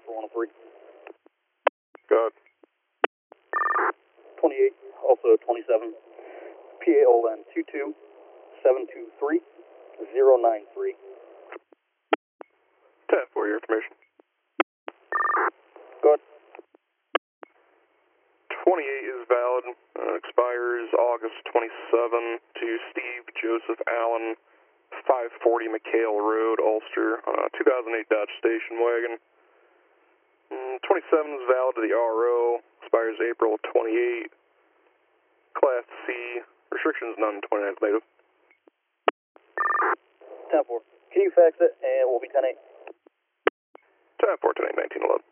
for 103. Got 28, also 27. PAON 22723 093. 10 for your information. Go ahead. 28 is valid. Expires August 27 to Steve Joseph Allen, 540 McHale Road, Ulster, 2008 Dodge Station Wagon. 27 is valid to the RO. Expires April 28. Class C. Restrictions none. 29 native. 10-4. Can you fax it? And we'll be 10-8. 10-4, 10-8, 1911.